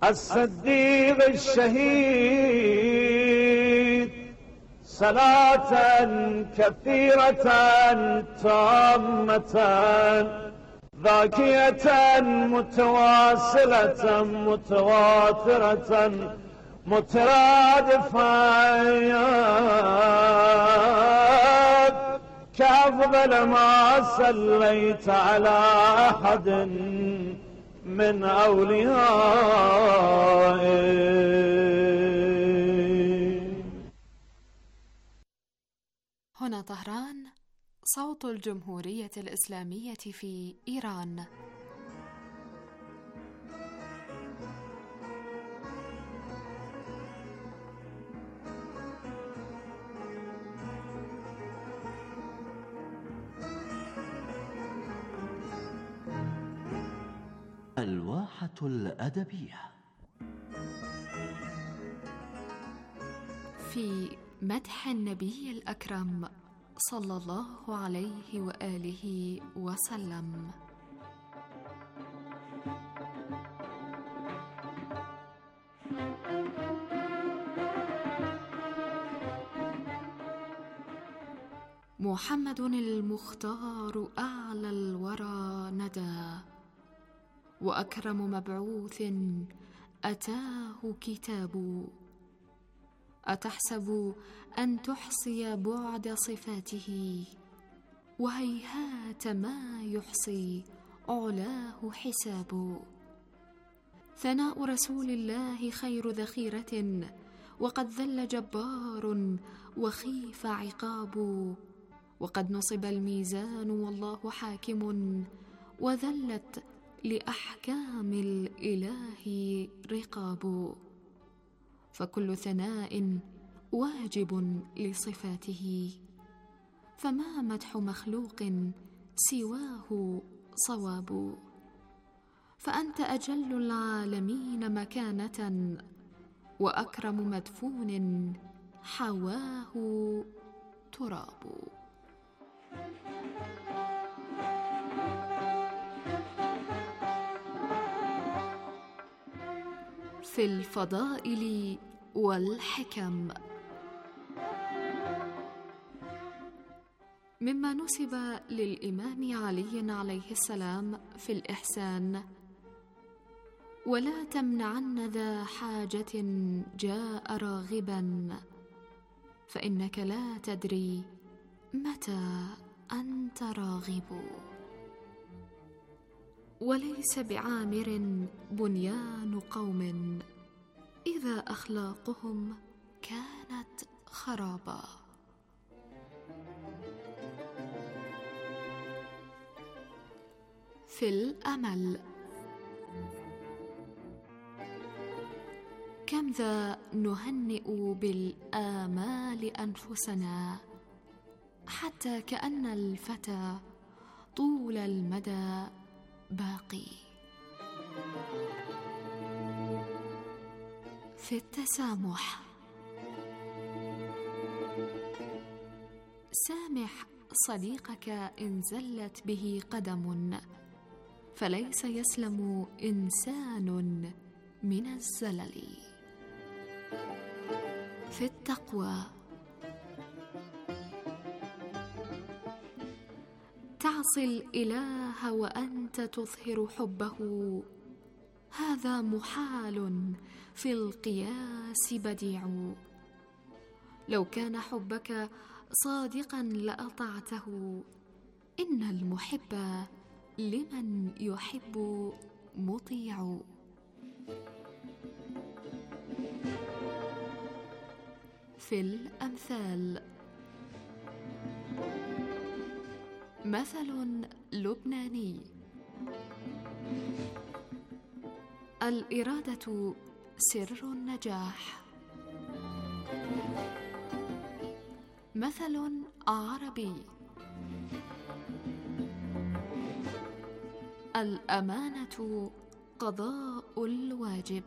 الصديق الشهيد صلاة كثيرة تامة ذاكية متواصلة متواترة مترادفة كأفضل ما صليت على أحد من أوليائي. هنا طهران، صوت الجمهورية الإسلامية في إيران. الواحة الأدبية. في مدح النبي الأكرم صلى الله عليه وآله وسلم. محمد المختار أعلى الورى ندى، وأكرم مبعوث أتاه كتاب. أتحسب أن تحصي بعد صفاته، وهيهات ما يحصي علاه حساب. ثناء رسول الله خير ذخيرة، وقد ذل جبار وخيف عقاب. وقد نصب الميزان والله حاكم، وذلت لأحكام الإله رقاب. فكل ثناء واجب لصفاته، فما مدح مخلوق سواه صواب. فأنت أجل العالمين مكانة، وأكرم مدفون حواه تراب. في الفضائل والحكم. مما نسب للإمام علي عليه السلام في الإحسان: ولا تمنعن ذا حاجة جاء راغبا، فإنك لا تدري متى أنت راغب. وليس بعامر بنيان قوم إذا أخلاقهم كانت خرابا. في الأمل. كم ذا نهنئ بالآمال أنفسنا، حتى كأن الفتى طول المدى باقي. في التسامح. سامح صديقك إن زلت به قدم، فليس يسلم إنسان من الزلل. في التقوى. تعصي الإله وأنت تظهر حبه، هذا محال في القياس بديع. لو كان حبك صادقا لأطعته، إن المحب لمن يحب مطيع. في الأمثال. مثل لبناني: الإرادة سر النجاح. مثل عربي: الأمانة قضاء الواجب.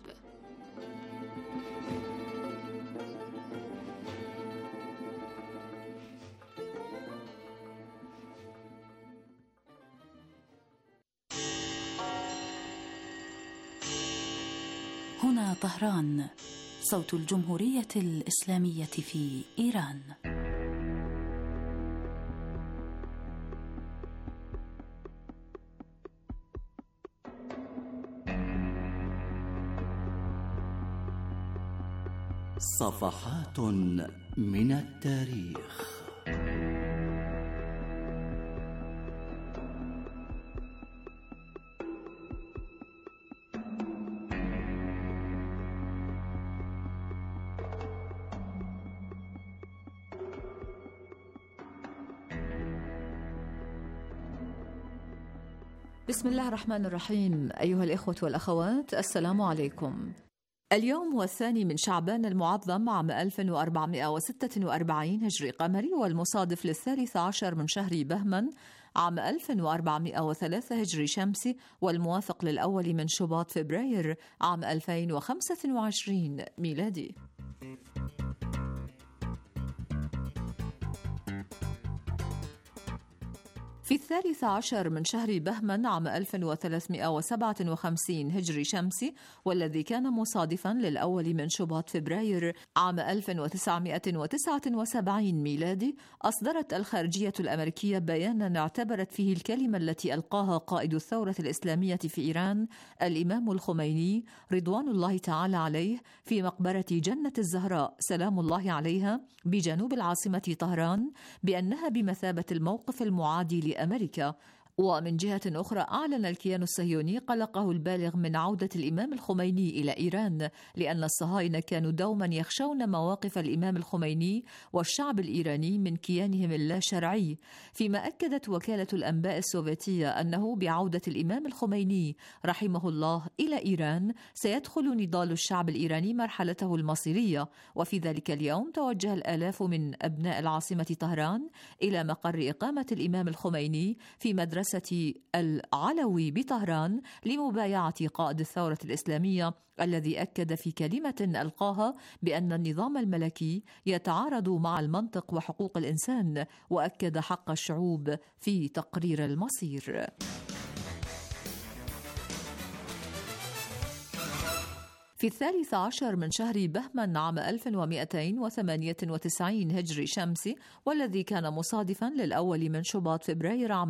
هنا طهران، صوت الجمهورية الإسلامية في إيران. صفحات من التاريخ. بسم الله الرحمن الرحيم. أيها الإخوة والأخوات، السلام عليكم. اليوم هو 2 من شعبان المعظم عام 1446 هجري قمري، والمصادف ل13 من شهر بهمن عام 1403 هجري شمسي، والموافق للأول من شباط فبراير عام 2025 ميلادي. في 13 من شهر بهمن عام 1357 هجري شمسي، والذي كان مصادفا للأول من شباط فبراير عام 1979 ميلادي، أصدرت الخارجية الأمريكية بيانا اعتبرت فيه الكلمة التي ألقاها قائد الثورة الإسلامية في إيران الإمام الخميني رضوان الله تعالى عليه في مقبرة جنة الزهراء سلام الله عليها بجنوب العاصمة طهران بأنها بمثابة الموقف المعادي لأمريكا. ومن جهة أخرى أعلن الكيان الصهيوني قلقه البالغ من عودة الإمام الخميني إلى إيران، لأن الصهاينة كانوا دوما يخشون مواقف الإمام الخميني والشعب الإيراني من كيانهم اللا شرعي، فيما أكدت وكالة الأنباء السوفيتية أنه بعودة الإمام الخميني رحمه الله إلى إيران سيدخل نضال الشعب الإيراني مرحلته المصيرية. وفي ذلك اليوم توجه الآلاف من أبناء العاصمة طهران إلى مقر إقامة الإمام الخميني في مدرسة العلوي بطهران لمبايعة قائد الثورة الإسلامية، الذي أكد في كلمة ألقاها بأن النظام الملكي يتعارض مع المنطق وحقوق الإنسان، وأكد حق الشعوب في تقرير المصير. في 13 من شهر بهمن عام 1298 هجري شمسي، والذي كان مصادفا للأول من شباط فبراير عام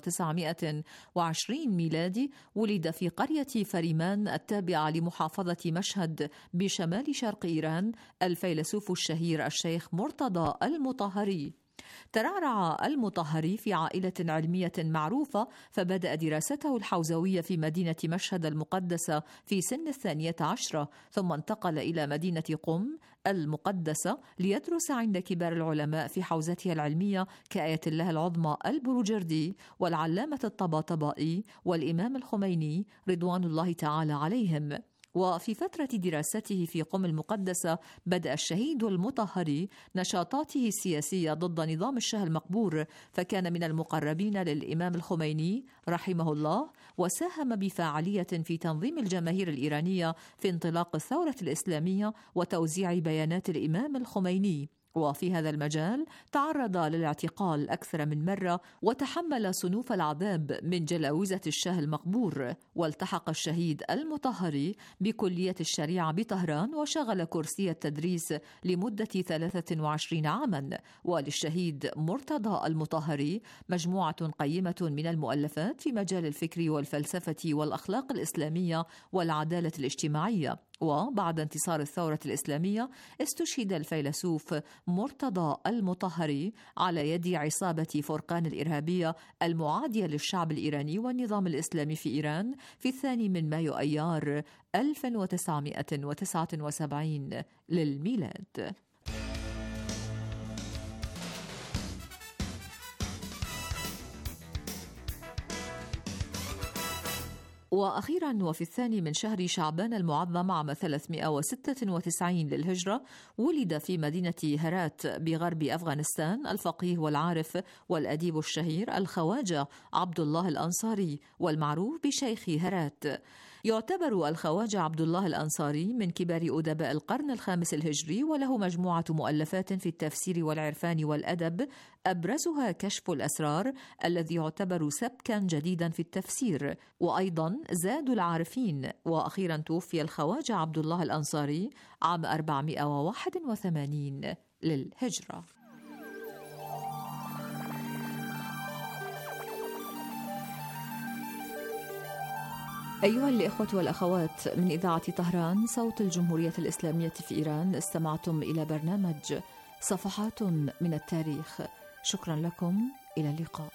1920 ميلادي، ولد في قرية فريمان التابعة لمحافظة مشهد بشمال شرق إيران الفيلسوف الشهير الشيخ مرتضى المطهري. ترعرع المطهري في عائلة علمية معروفة، فبدأ دراسته الحوزوية في مدينة مشهد المقدسة في سن 12، ثم انتقل إلى مدينة قم المقدسة ليدرس عند كبار العلماء في حوزته العلمية كآية الله العظمى البروجردي والعلامة الطباطبائي والإمام الخميني رضوان الله تعالى عليهم. وفي فترة دراسته في قم المقدسة بدأ الشهيد المطهري نشاطاته السياسية ضد نظام الشاه المقبور، فكان من المقربين للإمام الخميني رحمه الله، وساهم بفاعلية في تنظيم الجماهير الإيرانية في انطلاق الثورة الإسلامية وتوزيع بيانات الإمام الخميني. وفي هذا المجال تعرض للاعتقال أكثر من مرة، وتحمل صنوف العذاب من جلاوزة الشاه المقبور. والتحق الشهيد المطهري بكلية الشريعة بطهران، وشغل كرسي التدريس لمدة 23 عاما. وللشهيد مرتضى المطهري مجموعة قيمة من المؤلفات في مجال الفكر والفلسفة والأخلاق الإسلامية والعدالة الاجتماعية. وبعد انتصار الثورة الإسلامية استشهد الفيلسوف مرتضى المطهري على يد عصابة فرقان الإرهابية المعادية للشعب الإيراني والنظام الإسلامي في إيران في 2 من مايو أيار 1979 للميلاد. وأخيرا وفي 2 من شهر شعبان المعظم عام 396 للهجرة، ولد في مدينة هرات بغرب أفغانستان الفقيه والعارف والأديب الشهير الخواجة عبد الله الأنصاري، والمعروف بشيخ هرات. يعتبر الخواجة عبد الله الأنصاري من كبار أدباء القرن الخامس الهجري، وله مجموعة مؤلفات في التفسير والعرفان والأدب، أبرزها كشف الأسرار الذي يعتبر سبكا جديدا في التفسير، وأيضا زاد العارفين. وأخيرا توفي الخواجة عبد الله الأنصاري عام 481 للهجرة. أيها الإخوة والأخوات، من إذاعة طهران صوت الجمهورية الإسلامية في إيران، استمعتم إلى برنامج صفحات من التاريخ. شكرا لكم، إلى اللقاء.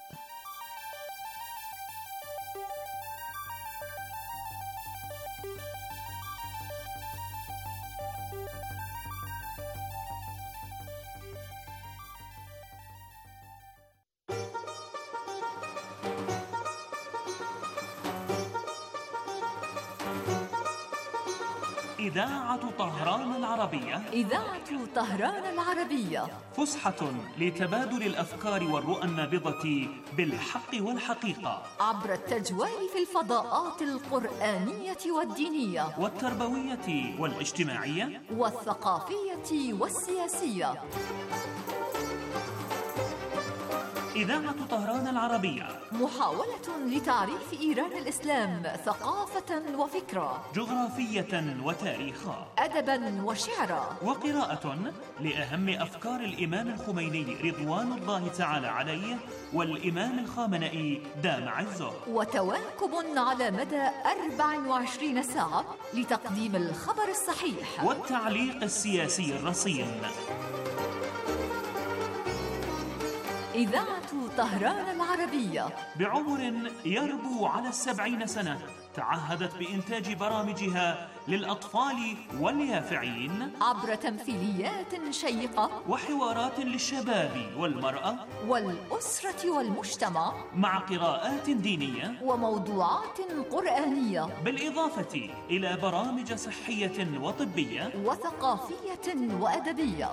إذاعة طهران العربية. إذاعة طهران العربية، فسحة لتبادل الأفكار والرؤى النابضة بالحق والحقيقة، عبر التجوال في الفضاءات القرآنية والدينية والتربوية والاجتماعية والثقافية والسياسية. إذاعة طهران العربية، محاولة لتعريف إيران الإسلام ثقافة وفكرة، جغرافية وتاريخا، أدبا وشعرا، وقراءة لأهم أفكار الإمام الخميني رضوان الله تعالى عليه والإمام الخامنئي دام عزه، وتواكب على مدى 24 ساعة لتقديم الخبر الصحيح والتعليق السياسي الرصين. إذاعة طهران العربية، بعمر يربو على 70 سنة، تعهدت بإنتاج برامجها للأطفال واليافعين عبر تمثيليات شيقة وحوارات للشباب والمرأة والأسرة والمجتمع، مع قراءات دينية وموضوعات قرآنية، بالإضافة إلى برامج صحية وطبية وثقافية وأدبية.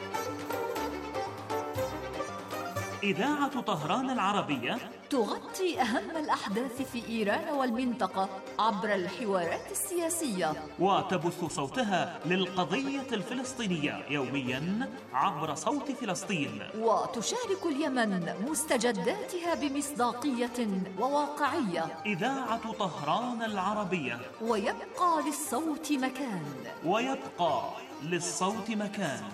إذاعة طهران العربية تغطي أهم الأحداث في إيران والمنطقة عبر الحوارات السياسية، وتبث صوتها للقضية الفلسطينية يومياً عبر صوت فلسطين، وتشارك اليمن مستجداتها بمصداقية وواقعية. إذاعة طهران العربية، ويبقى للصوت مكان، ويبقى للصوت مكان.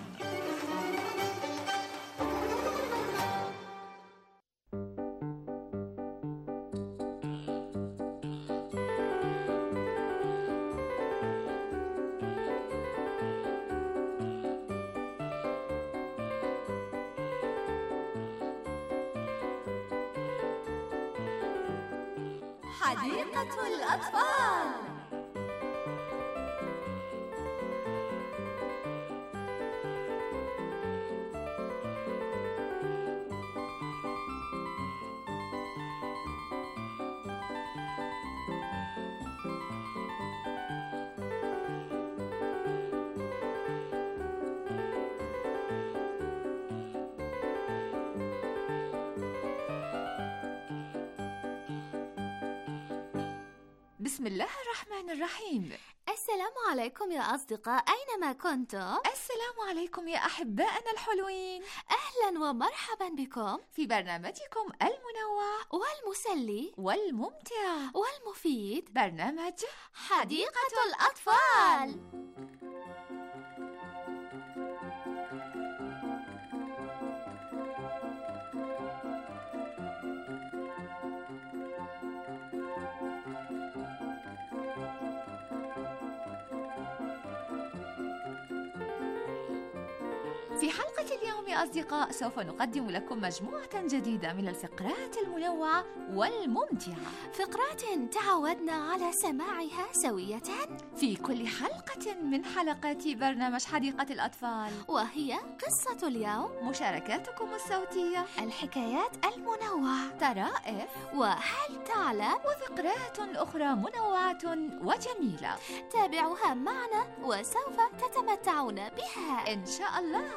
حديقة الأطفال. بسم الله الرحمن الرحيم. السلام عليكم يا أصدقاء أينما كنتم. السلام عليكم يا أحبائنا الحلوين. أهلا ومرحبا بكم في برنامجكم المنوع والمسلي والممتع والمفيد، برنامج حديقة الأطفال. في حلقة اليوم يا أصدقاء سوف نقدم لكم مجموعة جديدة من الفقرات المنوعة والممتعة، فقرات تعودنا على سماعها سوية في كل حلقة من حلقات برنامج حديقة الأطفال، وهي قصة اليوم، مشاركاتكم الصوتية، الحكايات المنوعة، طرائف، وهل تعلم، وفقرات أخرى منوعة وجميلة. تابعوها معنا وسوف تتمتعون بها إن شاء الله.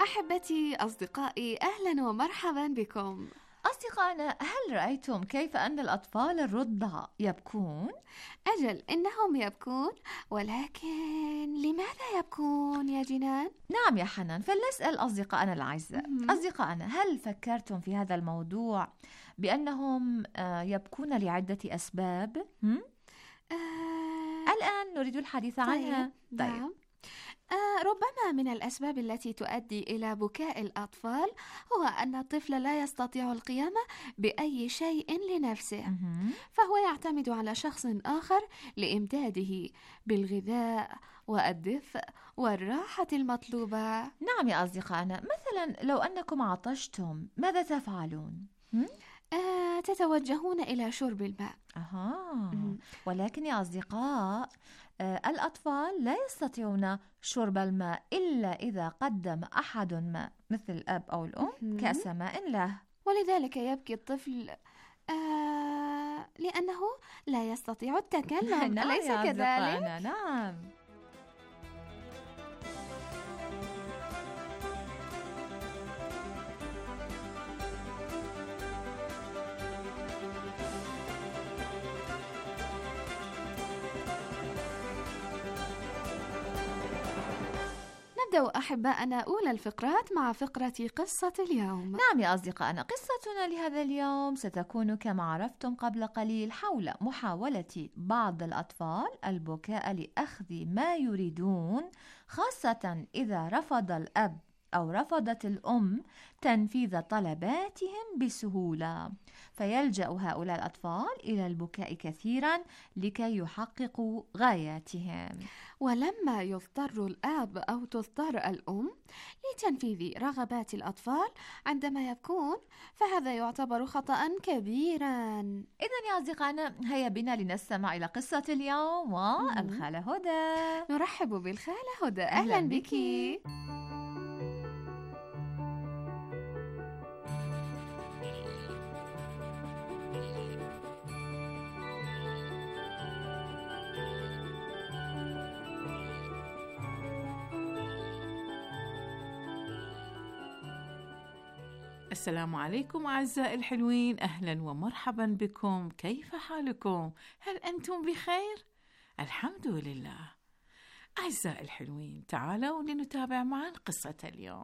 أحبتي أصدقائي، أهلا ومرحبا بكم. أصدقائنا، هل رأيتم كيف أن الأطفال الرضع يبكون؟ أجل، إنهم يبكون، ولكن لماذا يبكون يا جنان؟ نعم يا حنان، فلنسأل أصدقائنا الأعزاء. أصدقائنا، هل فكرتم في هذا الموضوع بأنهم يبكون لعدة أسباب؟ الآن نريد الحديث عنها. طيب. ربما من الأسباب التي تؤدي إلى بكاء الأطفال هو أن الطفل لا يستطيع القيام بأي شيء لنفسه، فهو يعتمد على شخص آخر لإمداده بالغذاء والدفء والراحة المطلوبة. نعم يا أصدقائنا، مثلا لو أنكم عطشتم ماذا تفعلون؟ تتوجهون إلى شرب الماء. ولكن يا أصدقاء، الأطفال لا يستطيعون شرب الماء إلا إذا قدم أحد ما، مثل الأب أو الأم، كأس ماء له، ولذلك يبكي الطفل لأنه لا يستطيع التكلم. أليس كذلك؟ نعم. نبدأ أحباءنا أولى الفقرات مع فقرة قصة اليوم. نعم يا أصدقائنا، قصتنا لهذا اليوم ستكون كما عرفتم قبل قليل حول محاولة بعض الأطفال البكاء لأخذ ما يريدون، خاصة إذا رفض الأب أو رفضت الأم تنفيذ طلباتهم بسهولة، فيلجأ هؤلاء الأطفال إلى البكاء كثيرا لكي يحققوا غاياتهم. ولما يضطر الأب أو تضطر الأم لتنفيذ رغبات الأطفال عندما يبكون، فهذا يعتبر خطأ كبيرا. إذن يا أصدقائنا، هيا بنا لنستمع إلى قصة اليوم والخالة هدى. نرحب بالخالة هدى. أهلا بك. السلام عليكم أعزائي الحلوين، أهلا ومرحبا بكم. كيف حالكم؟ هل أنتم بخير؟ الحمد لله. أعزائي الحلوين، تعالوا لنتابع معا قصة اليوم.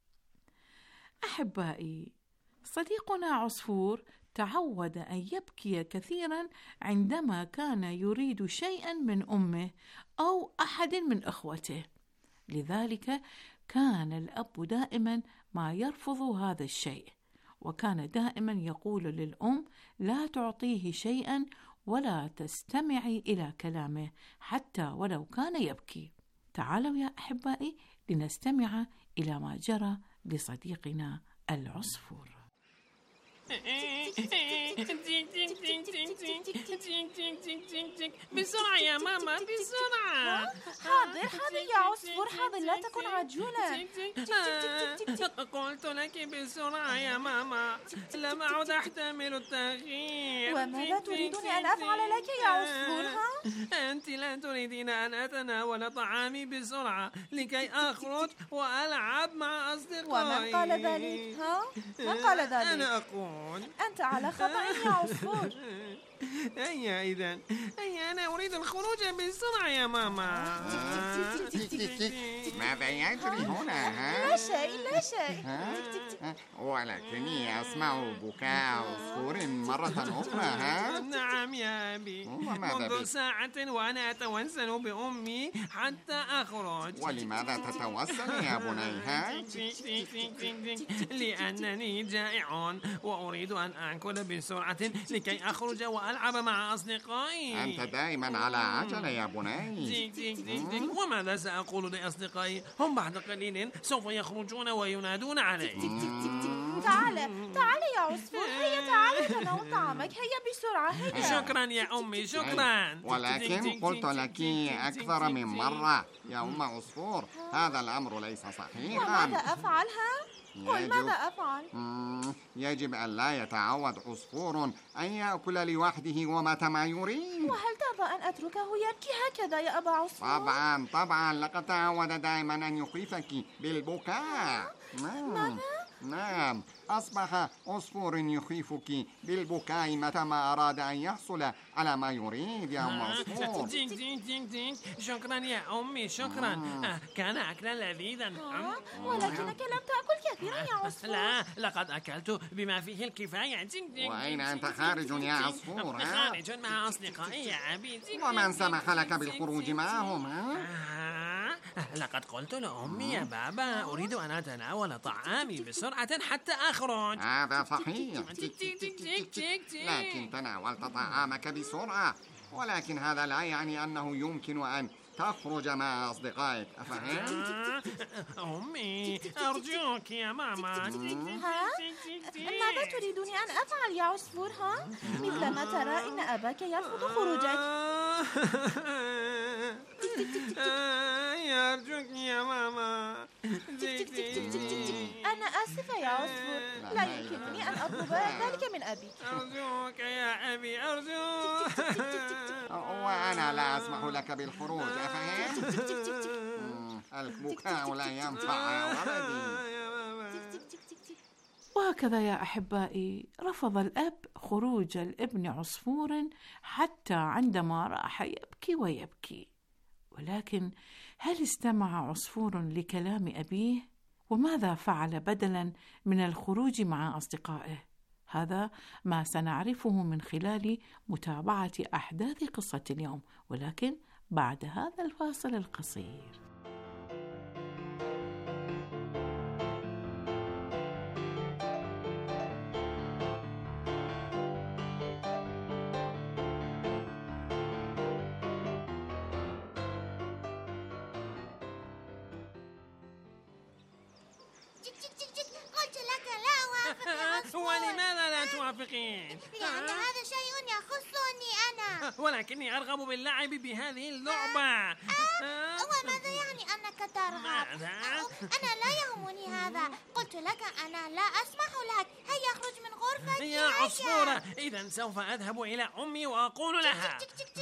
أحبائي، صديقنا عصفور تعود أن يبكي كثيرا عندما كان يريد شيئا من أمه أو أحد من أخوته، لذلك كان الأب دائما ما يرفض هذا الشيء، وكان دائما يقول للأم لا تعطيه شيئا ولا تستمعي إلى كلامه حتى ولو كان يبكي. تعالوا يا أحبائي لنستمع إلى ما جرى لصديقنا العصفور. بسرعة يا ماما، بسرعة. حاضر يا عصفور، حاضر، لا تكن عجولا. قلت لك بسرعة يا ماما، لم أعد أحتمل التغيير. وماذا تريدني أن أفعل لك يا عصفور؟ أنت لا تريدين أن أتناول طعامي بسرعة لكي أخرج وألعب مع أصدقائي. ومن قال ذلك؟ من قال ذلك؟ أنا أقول. أنت على خطأ يا عصفور. هيا إذن، هيا أنا أريد الخروج بسرعة يا ماما. ماذا يجري هنا؟ لا شيء لا شيء. ولكني أسمع بكاء عصفور مرة أخرى. نعم يا أبي، منذ ساعة وأنا أتوسل بأمي حتى أخرج. ولماذا تتوسل يا بني؟ لأنني جائع وأريد أن آكل بسرعة لكي أخرج وألعب مع أصدقائي. أنت دائما على عجلة يا بني. وماذا سأقول لأصدقائي؟ هم بعد قليل سوف يخرجون وينادون علي. تعال يا عصفور، هيا تعال تناول طعامك، هيا بسرعة هيا. شكرا يا أمي، شكرا. ولكن قلت لك أكثر من مرة يا أم عصفور، هذا الأمر ليس صحيحا. وماذا أفعل؟ قل ماذا أفعل؟ يجب أن لا يتعود عصفور أن يأكل لوحده ومتى ما يريد. وهل ترضى أن أتركه يبكي هكذا يا أبا عصفور؟ طبعا لقد تعود دائما أن يخيفك بالبكاء. نعم أصبح عصفور يخيفك بالبكاء متى ما أراد أن يحصل على ما يريد يا أم عصفور. شكرا يا أمي شكرا. كان أكلا لذيذا. ولكنك لم تأكل كثيرا يا عصفور. لا لقد أكلت بما فيه الكفاية. وأين أنت خارج يا عصفور؟ خارج مع أصدقائي يا أبي. ومن سمح لك بالخروج معهم؟ لقد قلت لأمي يا بابا أريد أن أتناول طعامي بسرعة حتى أخرج. هذا صحيح، لكن تناولت طعامك بسرعة، ولكن هذا لا يعني أنه يمكن أن تخرج مع أصدقائك، أفهمت؟ أمي أرجوك يا ماما. ماذا تريدني أن أفعل يا عصفور؟ مثلما ترى إن أباك يرفض خروجك. أرجوك يا ماما. أنا آسفة يا عصفور، لا يمكنني أن أطلب ذلك من أبي. أرجوك يا أبي أرجوك. وأنا لا أسمح لك بالخروج، أفهمت؟ البكاء لا ينفع يا ولدي. وهكذا يا أحبائي رفض الأب خروج الابن عصفور حتى عندما راح يبكي ويبكي. ولكن هل استمع عصفور لكلام أبيه؟ وماذا فعل بدلاً من الخروج مع أصدقائه؟ هذا ما سنعرفه من خلال متابعة أحداث قصة اليوم، ولكن بعد هذا الفاصل القصير. قلت لك لا أوافق يا عصفور. ولماذا لا توافقين؟ لأن هذا شيء يخصني أنا. ولكني أرغب باللعب بهذه اللعبة. وماذا يعني أنك ترغب؟ أنا لا يهمني هذا. قلت لك أنا لا أسمح لك. هيا اخرج من غرفتي يا عصفورة. إذا سوف أذهب إلى أمي وأقول لها.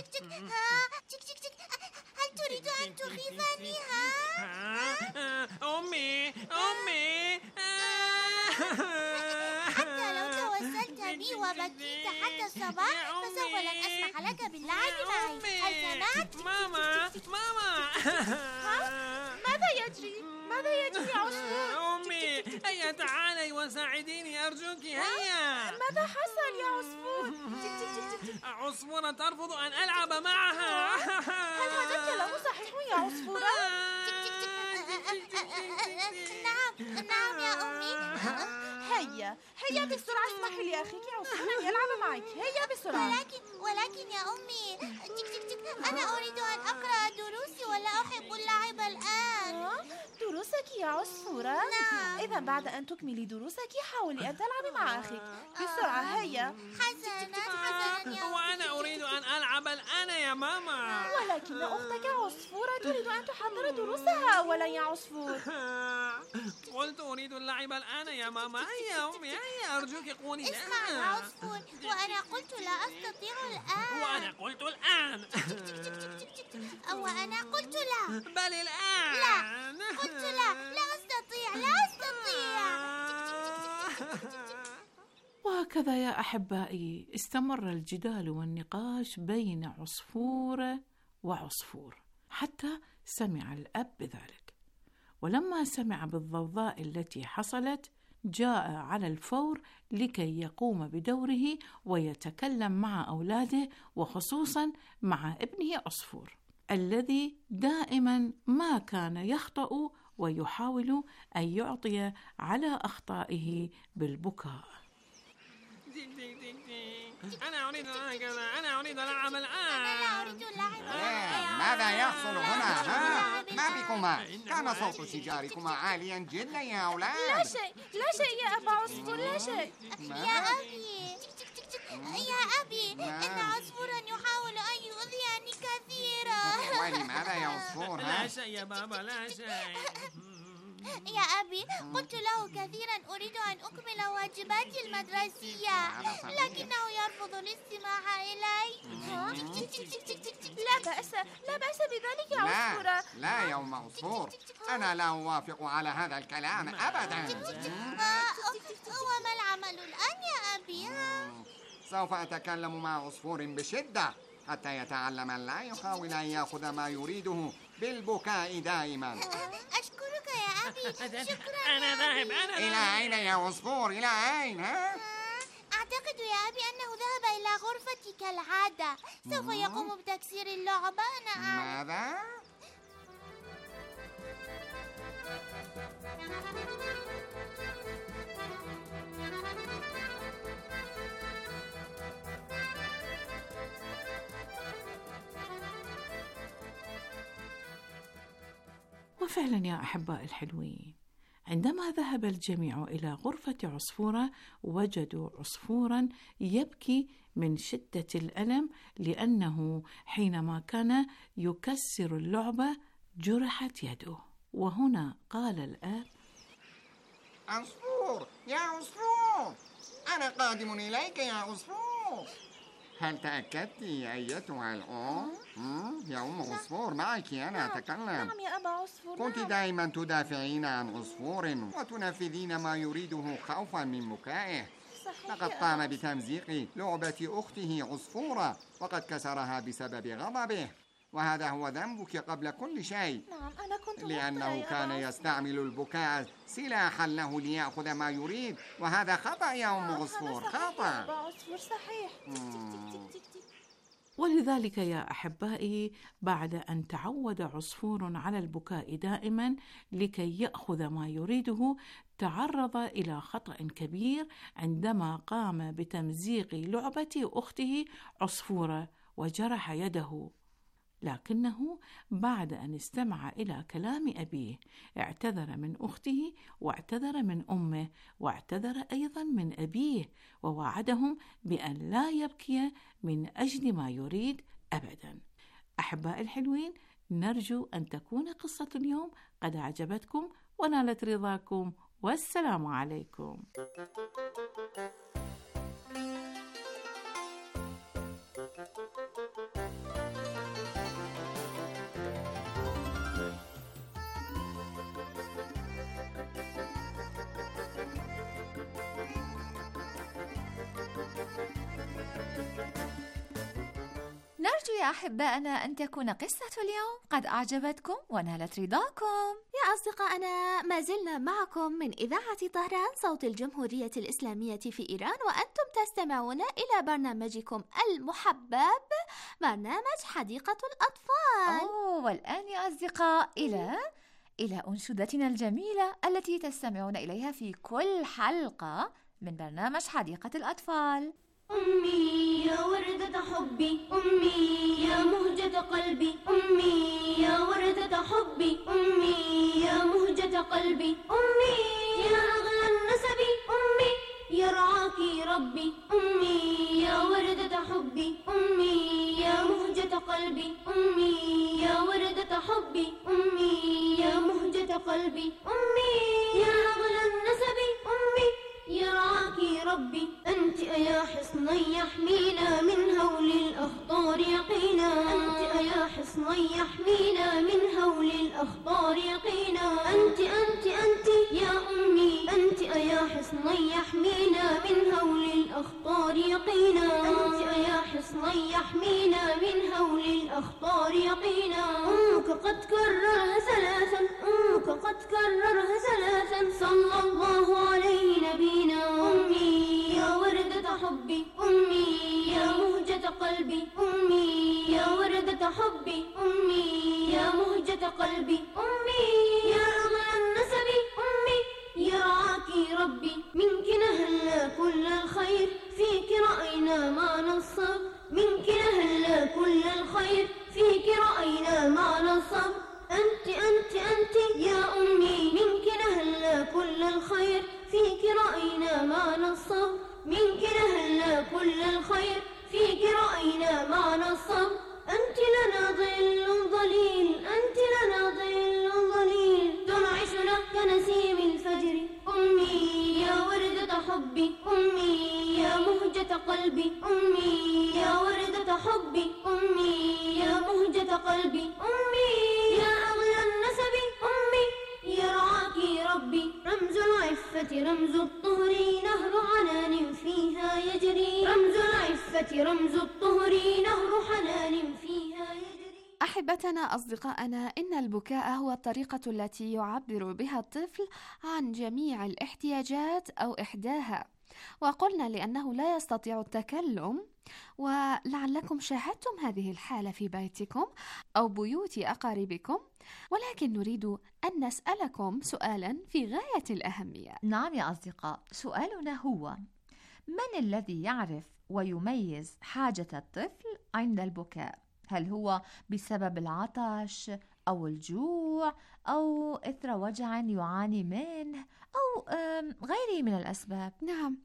هل تريد أن تخيفني؟ أمي حتى لو توسلت بي وبكيت حتى الصباح فسوف لن أسمح لك باللعب معي. هل سمعت؟ ماما ماذا يجري يا عصفور؟ أمي هيا تعالي وساعديني أرجوك. هيا. ماذا حصل يا عصفور؟ عصفورة ترفض أن ألعب معها. هل هذا الكلام صحيح يا عصفورة؟ نعم يا أمي. هيا بسرعة اسمحي لأخيك عصفور أن يلعب معك. هيا بسرعة. ولكن يا أمي أنا أريد أن أقرأ دروسي ولا أحب اللعب الآن. دروسك يا عصفورة؟ نعم. إذا بعد أن تكملي دروسك حاولي أن تلعبي مع أخيك. بسرعة هيا. حسنا يا وأنا أريد أن ألعب الآن يا ماما. ولكن أختك عصفورة تريد أن تحضر دروسها أولا يا عصفور. قلت أريد اللعب الآن يا ماما. هيا أمي هيا أرجوك قولي لا. اسمع يا عصفور، وأنا قلت لا أستطيع الآن. وأنا قلت الآن. وأنا قلت لا. بل الآن. لا قلت لا أستطيع. وهكذا يا أحبائي استمر الجدال والنقاش بين عصفور وعصفور حتى سمع الأب بذلك. ولما سمع بالضوضاء التي حصلت جاء على الفور لكي يقوم بدوره ويتكلم مع أولاده، وخصوصا مع ابنه عصفور الذي دائما ما كان يخطأ ويحاول أن يعطي على أخطائه بالبكاء. أنا أريد هكذا. أنا أريد ألعب الآن. أنا لا أريد اللعب. ماذا يحصل هنا؟ ما بكما؟ كان صوت شجاركما عاليا جدا يا أولاد. لا شيء يا أبا عصفور، لا شيء. يا أبي إن عصفورا يحاول أن يؤذيني كثيرا. ولماذا يا عصفور؟ لا شيء يا بابا لا شيء. يا أبي، قلت له كثيرا أريد أن أكمل واجباتي المدرسية، لكنه يرفض الاستماع إلي. لا بأس بذلك يا عصفورة. لا يا أم عصفور، أنا لا أوافق على هذا الكلام أبدا. وما العمل الآن يا أبي؟ سوف أتكلم مع عصفور بشدة حتى يتعلم أن لا يحاول أن يأخذ ما يريده بالبكاء دائما. أشكرك يا أبي، شكرا. أنا ذاهب. إلى أين يا عصفور؟ إلى أين؟ أعتقد يا أبي أنه ذهب إلى غرفتي كالعادة. سوف يقوم بتكسير اللعبة. ماذا؟ وفعلا يا أحباء الحلوين، عندما ذهب الجميع إلى غرفة عصفورة وجدوا عصفورا يبكي من شدة الألم، لأنه حينما كان يكسر اللعبة جرحت يده. وهنا قال الآب: عصفور يا عصفور، أنا قادم إليك يا عصفور. هل تأكدت أيتها الأم؟ يا أم عصفور، معك أنا أتكلم. نعم يا أبا عصفور. كنت دائما تدافعين عن عصفور وتنفذين ما يريده خوفا من بكائه. لقد قام بتمزيق لعبة أخته عصفورة وقد كسرها بسبب غضبه، وهذا هو ذنبك قبل كل شيء. نعم أنا كنت لأنه كان يستعمل البكاء سلاحا له ليأخذ ما يريد، وهذا خطأ يا أم عصفور، خطأ. أبا عصفور صحيح. ولذلك يا أحبائي، بعد أن تعود عصفور على البكاء دائما لكي يأخذ ما يريده، تعرض إلى خطأ كبير عندما قام بتمزيق لعبة أخته عصفورة وجرح يده. لكنه بعد أن استمع إلى كلام أبيه اعتذر من أخته واعتذر من أمه واعتذر أيضا من أبيه، ووعدهم بأن لا يبكي من أجل ما يريد أبدا. أحباء الحلوين، نرجو أن تكون قصة اليوم قد أعجبتكم ونالت رضاكم، والسلام عليكم. نرجو يا أحبائنا أن تكون قصة اليوم قد أعجبتكم ونالت رضاكم. يا أصدقائنا، ما زلنا معكم من إذاعة طهران صوت الجمهورية الإسلامية في إيران، وأنتم تستمعون إلى برنامجكم المحبب، برنامج حديقة الأطفال. والآن يا أصدقاء إلى أنشودتنا الجميلة التي تستمعون إليها في كل حلقة من برنامج حديقة الأطفال. أمي يا وردة حبي، أمي يا مهجة قلبي، أمي يا وردة حبي، أمي يا مهجة قلبي، أمي يا أغلى النسب، أمي يرعاك ربي، أمي يا وردة حبي، أمي يا مهجة قلبي، أمي يا وردة حبي، أمي يا مهجة قلبي، أمي يا أغلى النسب، أمي يرعاك ربي. أنت يا حصني يحمينا من هول الأخطار يقينا، أنت يا حصني يحمينا من هول الأخطار يقينا، أنت يا أمي، أنت يا حصني يحمينا من هول الأخطار يقينا، أنت يا حصني يحمينا من هول الأخطار يقينا. أمك قد كررها ثلاثا، أمك قد كررها ثلاثا، صلى الله عليه نبينا. أمي يا وردة حبي، أمي يا مهجة قلبي، أمي يا وردة حبي، أمي يا مهجة قلبي، أمي يا أغلى النسب، أمي يرعاك ربي. منك نهلا كل الخير، فيك رأينا معنى الصبر، منك نهلا كل الخير، فيك رأينا معنى الصبر. أنت يا أمي، منك نهلا كل الخير، فيك رأينا معنى الصبر، منك نهلا كل الخير، فيك رأينا معنى الصبر. أنت لنا ظل ظليل، أنت لنا ظل ظليل، تنعشنا كنسيم مهجة قلبي أمي يا وردة حبي أمي يا مهجة قلبي أمي يا أغلى النسب أمي يرعاك ربي رمز العفة رمز الطهر نهر حنان فيها يجري رمز العفة رمز الطهر نهر حنان فيها يجري. أحبتنا أصدقائنا، إن البكاء هو الطريقة التي يعبر بها الطفل عن جميع الاحتياجات أو إحداها، وقلنا لأنه لا يستطيع التكلم، ولعلكم شاهدتم هذه الحالة في بيتكم أو بيوت أقاربكم، ولكن نريد أن نسألكم سؤالا في غاية الأهمية. نعم يا أصدقاء، سؤالنا هو: من الذي يعرف ويميز حاجة الطفل عند البكاء؟ هل هو بسبب العطش أو الجوع أو إثر وجع يعاني منه أو غيره من الأسباب؟ نعم،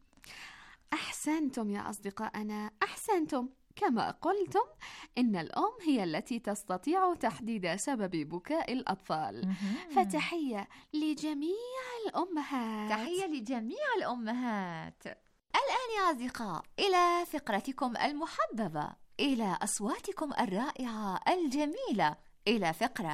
أحسنتم يا أصدقائنا، أحسنتم. كما قلتم، إن الأم هي التي تستطيع تحديد سبب بكاء الأطفال. فتحية لجميع الأمهات. تحية لجميع الأمهات. الآن يا أصدقاء إلى فقرتكم المحببة، إلى أصواتكم الرائعة الجميلة، إلى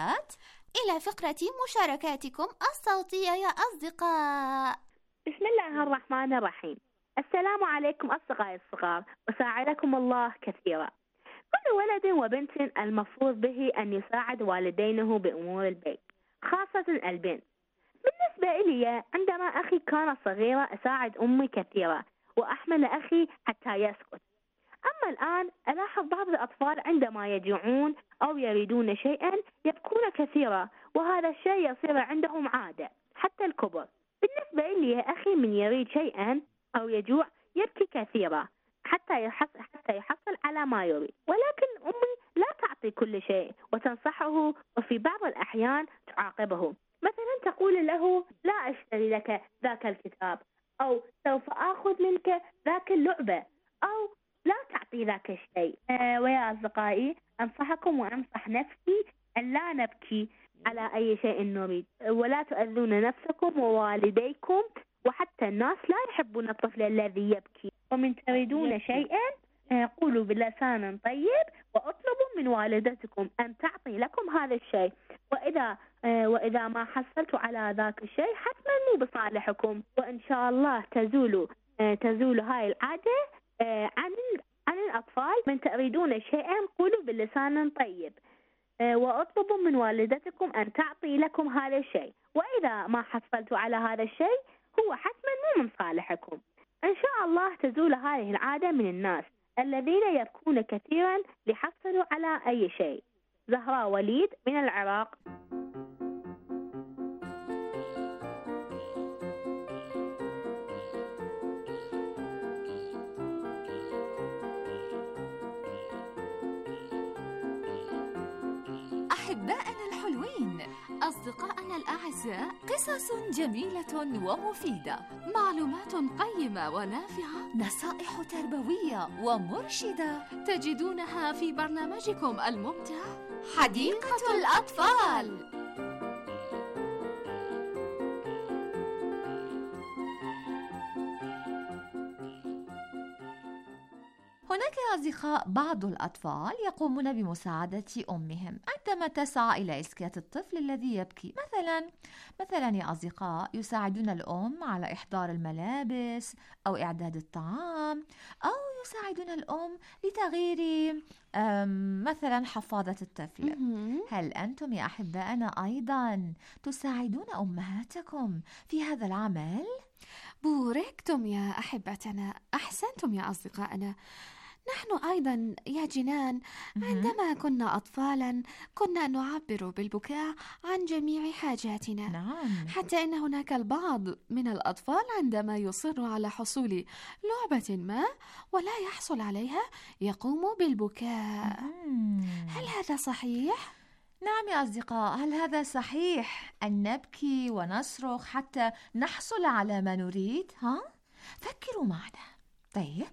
فقرة مشاركاتكم الصوتية يا أصدقاء. بسم الله الرحمن الرحيم. السلام عليكم أصدقائي الصغار، وساعدكم الله كثيرا. كل ولد وبنت المفروض به أن يساعد والدينه بأمور البيت، خاصة البنت. بالنسبة إلي عندما أخي كان صغيرا أساعد أمي كثيرا وأحمل أخي حتى يسكت. أما الآن ألاحظ بعض الأطفال عندما يجوعون أو يريدون شيئا يبكون كثيرا، وهذا الشيء يصير عندهم عادة حتى الكبر. بالنسبة لي أخي من يريد شيئا أو يجوع يبكي كثيرا حتى يحصل على ما يريد، ولكن أمي لا تعطي كل شيء وتنصحه، وفي بعض الأحيان تعاقبه. مثلا تقول له: لا أشتري لك ذاك الكتاب، أو سوف آخذ منك ذاك اللعبة، أو لا تعطي ذاك الشيء. ويا أصدقائي، أنصحكم وأنصح نفسي أن لا نبكي على أي شيء نريد، ولا تؤذون نفسكم ووالديكم، وحتى الناس لا يحبون الطفل الذي يبكي. ومن تريدون شيئا قولوا بلسان طيب، واطلبوا من والدتكم أن تعطي لكم هذا الشيء، وإذا ما حصلتوا على ذاك الشيء حتما مو بصالحكم، وإن شاء الله تزول هاي العادة عن الأطفال. من تريدون شيئا قولوا بلسان طيب، واطلبوا من والدتكم أن تعطي لكم هذا الشيء، وإذا ما حصلتوا على هذا الشيء هو حتما مو من صالحكم. إن شاء الله تزول هذه العادة من الناس الذين يبكون كثيرا ليحصلوا على أي شيء. زهراء وليد من العراق. أحبائنا الحلوين، أصدقائنا الأعزاء، قصص جميلة ومفيدة، معلومات قيمة ونافعة، نصائح تربوية ومرشدة تجدونها في برنامجكم الممتع حديقة الأطفال. هناك يا أصدقاء بعض الأطفال يقومون بمساعدة أمهم عندما تسعى إلى إسكات الطفل الذي يبكي. مثلا يا أصدقاء يساعدون الأم على إحضار الملابس أو إعداد الطعام، أو يساعدون الأم لتغيير مثلا حفاضة الطفل. هل أنتم يا أحبائنا أيضا تساعدون أمهاتكم في هذا العمل؟ بوركتم يا أحبتنا، أحسنتم يا أصدقائنا. نحن أيضا يا جنان عندما كنا أطفالا كنا نعبر بالبكاء عن جميع حاجاتنا. نعم. حتى إن هناك البعض من الأطفال عندما يصر على حصول لعبة ما ولا يحصل عليها يقوم بالبكاء. هل هذا صحيح؟ نعم يا أصدقاء، هل هذا صحيح أن نبكي ونصرخ حتى نحصل على ما نريد؟ فكروا معنا. طيب،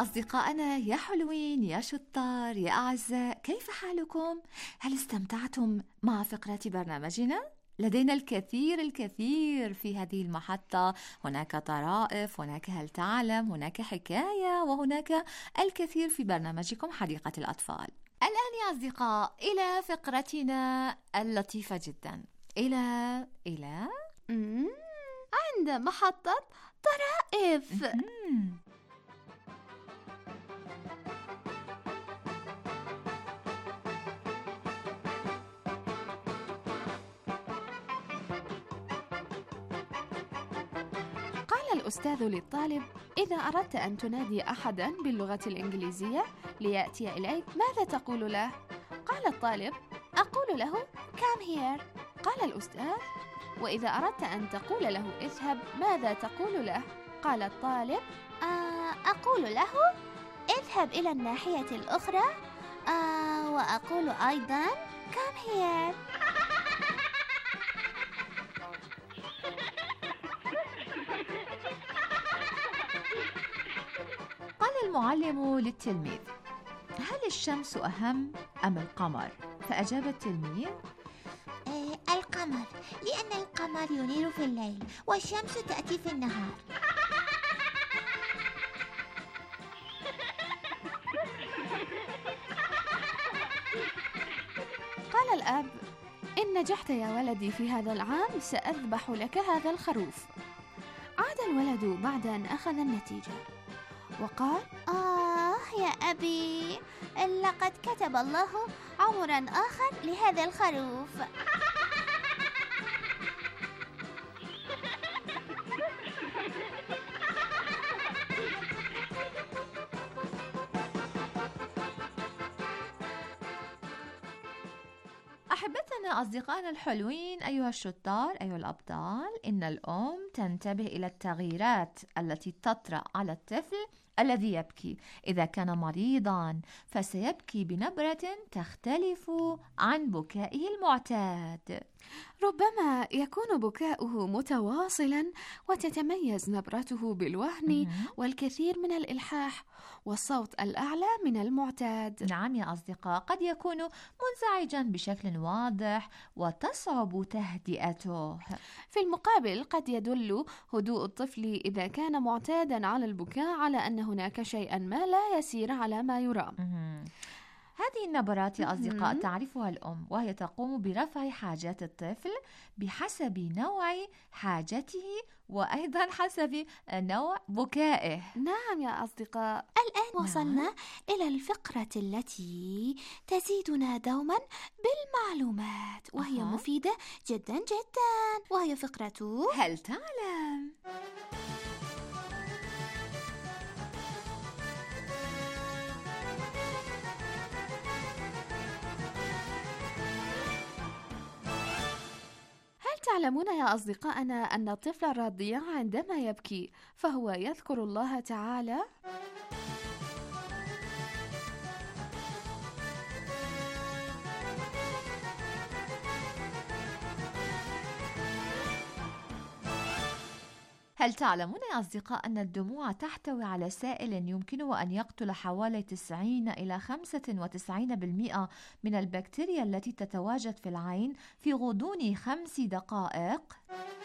أصدقائنا يا حلوين يا شطار يا أعزاء، كيف حالكم؟ هل استمتعتم مع فقرة برنامجنا؟ لدينا الكثير في هذه المحطة، هناك طرائف، هناك هل تعلم، هناك حكاية، وهناك الكثير في برنامجكم حديقة الأطفال. الآن يا أصدقاء إلى فقرتنا اللطيفة جدا، إلى عند محطة طرائف. قال الأستاذ للطالب: إذا أردت أن تنادي أحدا باللغة الإنجليزية ليأتي إليك ماذا تقول له؟ قال الطالب: أقول له come here. قال الأستاذ: وإذا أردت أن تقول له اذهب ماذا تقول له؟ قال الطالب: أقول له اذهب إلى الناحية الأخرى، وأقول أيضا come here. قال المعلم للتلميذ: هل الشمس أهم أم القمر؟ فأجاب التلميذ: القمر، لأن القمر ينير في الليل والشمس تأتي في النهار. قال الأب: إن نجحت يا ولدي في هذا العام سأذبح لك هذا الخروف. عاد الولد بعد أن أخذ النتيجة وقال: يا أبي، لقد كتب الله عمرا آخر لهذا الخروف. أحبتنا أصدقائنا الحلوين أيها الشطار أيها الأبطال، إن الأم تنتبه إلى التغييرات التي تطرأ على الطفل الذي يبكي. إذا كان مريضا فسيبكي بنبرة تختلف عن بكائه المعتاد. ربما يكون بكاؤه متواصلا وتتميز نبرته بالوهن والكثير من الإلحاح والصوت الأعلى من المعتاد. نعم يا أصدقاء، قد يكون منزعجا بشكل واضح وتصعب تهدئته. في المقابل قد يدل هدوء الطفل إذا كان معتادا على البكاء على أن هناك شيئا ما لا يسير على ما يرام. هذه النبرات يا أصدقاء تعرفها الأم، وهي تقوم برفع حاجات الطفل بحسب نوع حاجته وأيضا حسب نوع بكائه. نعم يا أصدقاء، الآن وصلنا إلى الفقرة التي تزيدنا دوما بالمعلومات، وهي مفيدة جدا جدا، وهي فقرة هل تعلم؟ تعلمون يا أصدقائنا أن الطفل الرضيع عندما يبكي فهو يذكر الله تعالى؟ هل تعلمون يا أصدقاء أن الدموع تحتوي على سائل يمكنه أن يقتل حوالي 90 إلى 95% من البكتيريا التي تتواجد في العين في غضون 5 دقائق؟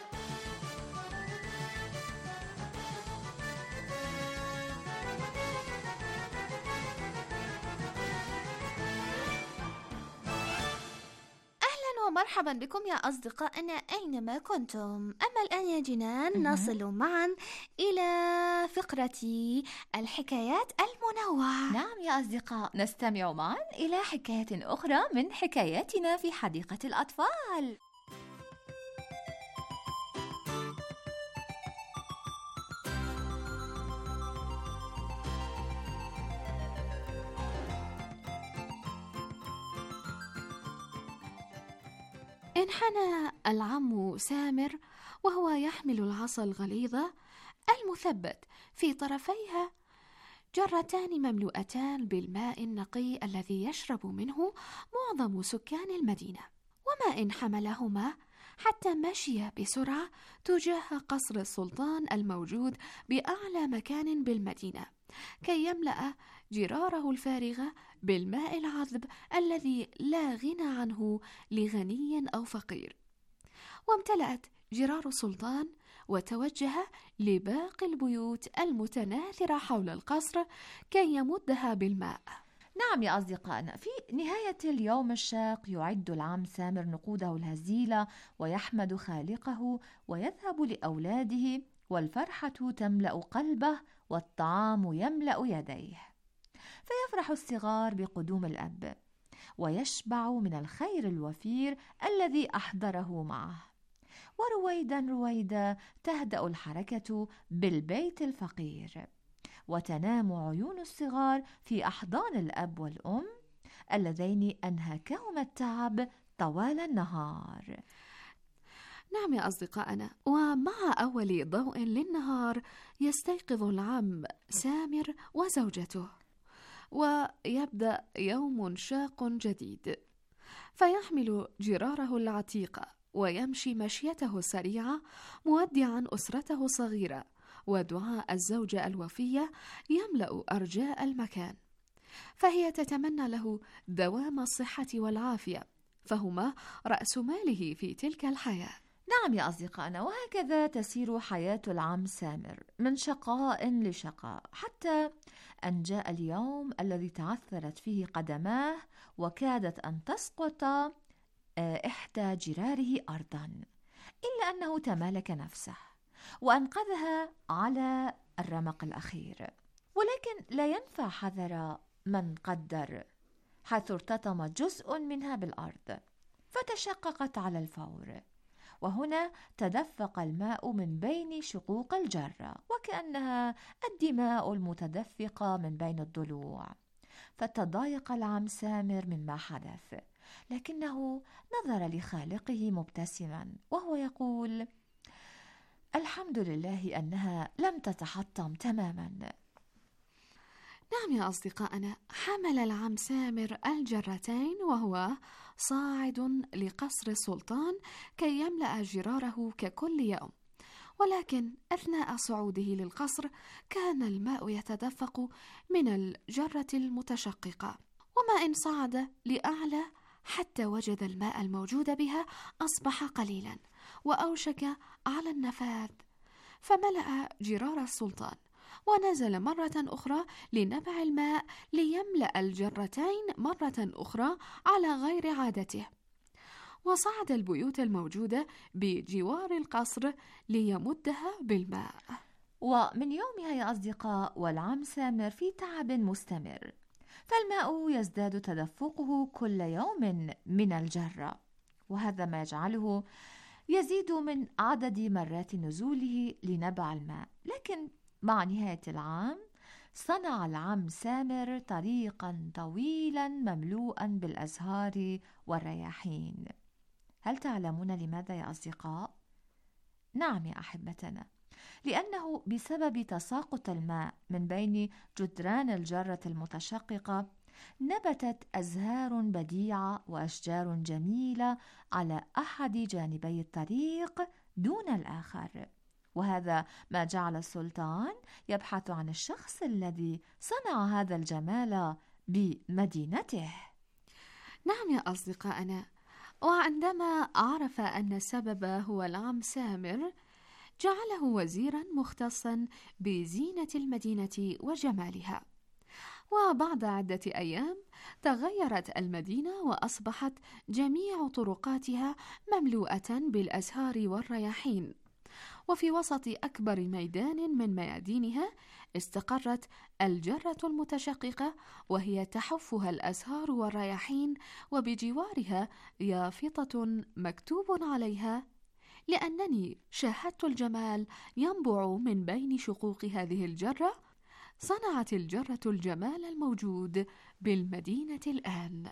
مرحبا بكم يا أصدقائنا أينما كنتم. أما الآن يا جنان نصل معا إلى فقرة الحكايات المنوعة. نعم يا أصدقاء، نستمع معا إلى حكاية أخرى من حكاياتنا في حديقة الأطفال. انحنى العم سامر وهو يحمل العصا الغليظة المثبت في طرفيها جرتان مملوءتان بالماء النقي الذي يشرب منه معظم سكان المدينة، وما إن حملهما حتى مشي بسرعة تجاه قصر السلطان الموجود بأعلى مكان بالمدينة. كي يملأ جراره الفارغة بالماء العذب الذي لا غنى عنه لغني أو فقير. وامتلأت جرار السلطان وتوجه لباقي البيوت المتناثرة حول القصر كي يمدها بالماء. نعم يا أصدقائنا، في نهاية اليوم الشاق يعد العم سامر نقوده الهزيلة ويحمد خالقه ويذهب لأولاده، والفرحة تملأ قلبه والطعام يملأ يديه. فيفرح الصغار بقدوم الأب ويشبع من الخير الوفير الذي أحضره معه. ورويدا رويدا تهدأ الحركة بالبيت الفقير، وتنام عيون الصغار في أحضان الأب والأم اللذين أنهكهما التعب طوال النهار. نعم يا أصدقائنا، ومع أول ضوء للنهار يستيقظ العم سامر وزوجته، ويبدأ يوم شاق جديد. فيحمل جراره العتيق ويمشي مشيته السريعة مودعا أسرته الصغيرة، ودعاء الزوجة الوفية يملأ أرجاء المكان. فهي تتمنى له دوام الصحة والعافية، فهما رأس ماله في تلك الحياة. نعم يا أصدقائنا، وهكذا تسير حياة العم سامر من شقاء لشقاء، حتى أن جاء اليوم الذي تعثرت فيه قدماه وكادت أن تسقط إحدى جراره أرضا، إلا أنه تمالك نفسه وأنقذها على الرمق الأخير. ولكن لا ينفع حذر من قدر، حيث ارتطم جزء منها بالأرض فتشققت على الفور، وهنا تدفق الماء من بين شقوق الجرة وكأنها الدماء المتدفقة من بين الضلوع. فتضايق العم سامر مما حدث، لكنه نظر لخالقه مبتسما وهو يقول: الحمد لله أنها لم تتحطم تماما. نعم يا أصدقائنا، حمل العم سامر الجرتين وهو صاعد لقصر السلطان كي يملأ جراره ككل يوم، ولكن أثناء صعوده للقصر كان الماء يتدفق من الجرة المتشققة، وما إن صعد لأعلى حتى وجد الماء الموجود بها أصبح قليلا وأوشك على النفاذ، فملأ جرار السلطان ونزل مرة أخرى لنبع الماء ليملأ الجرتين مرة أخرى على غير عادته. وصعد البيوت الموجودة بجوار القصر ليمدها بالماء. ومن يومها يا أصدقاء والعم سامر في تعب مستمر، فالماء يزداد تدفقه كل يوم من الجرة، وهذا ما يجعله يزيد من عدد مرات نزوله لنبع الماء. لكن مع نهاية العام صنع العم سامر طريقا طويلا مملوءا بالأزهار والرياحين. هل تعلمون لماذا يا أصدقاء؟ نعم يا أحبتنا، لأنه بسبب تساقط الماء من بين جدران الجرة المتشققة نبتت أزهار بديعة وأشجار جميلة على أحد جانبي الطريق دون الآخر، وهذا ما جعل السلطان يبحث عن الشخص الذي صنع هذا الجمال بمدينته. نعم يا أصدقائنا، وعندما عرف أن السبب هو العم سامر جعله وزيرا مختصا بزينة المدينة وجمالها. وبعد عدة أيام تغيرت المدينة وأصبحت جميع طرقاتها مملوءة بالأزهار والرياحين، وفي وسط أكبر ميدان من ميادينها استقرت الجرة المتشققة وهي تحفها الأزهار والرياحين، وبجوارها يافطة مكتوب عليها: لأنني شاهدت الجمال ينبع من بين شقوق هذه الجرة، صنعت الجرة الجمال الموجود بالمدينة الآن.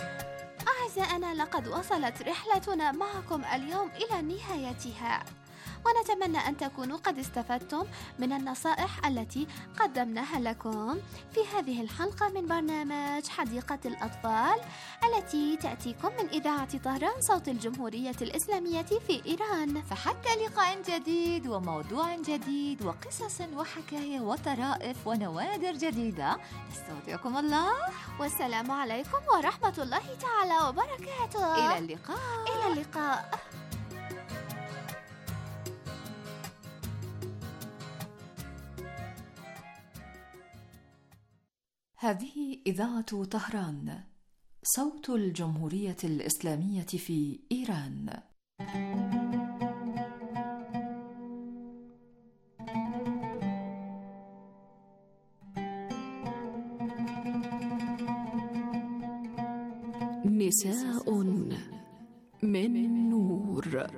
أعزائنا، لقد وصلت رحلتنا معكم اليوم إلى نهايتها، ونتمنى أن تكونوا قد استفدتم من النصائح التي قدمناها لكم في هذه الحلقة من برنامج حديقة الأطفال التي تأتيكم من إذاعة طهران صوت الجمهورية الإسلامية في إيران. فحتى لقاء جديد وموضوع جديد وقصص وحكاية وطرائف ونوادر جديدة، نستودعكم الله، والسلام عليكم ورحمة الله تعالى وبركاته. إلى اللقاء. إلى اللقاء. هذه إذاعة طهران صوت الجمهورية الإسلامية في إيران. نساء من نور.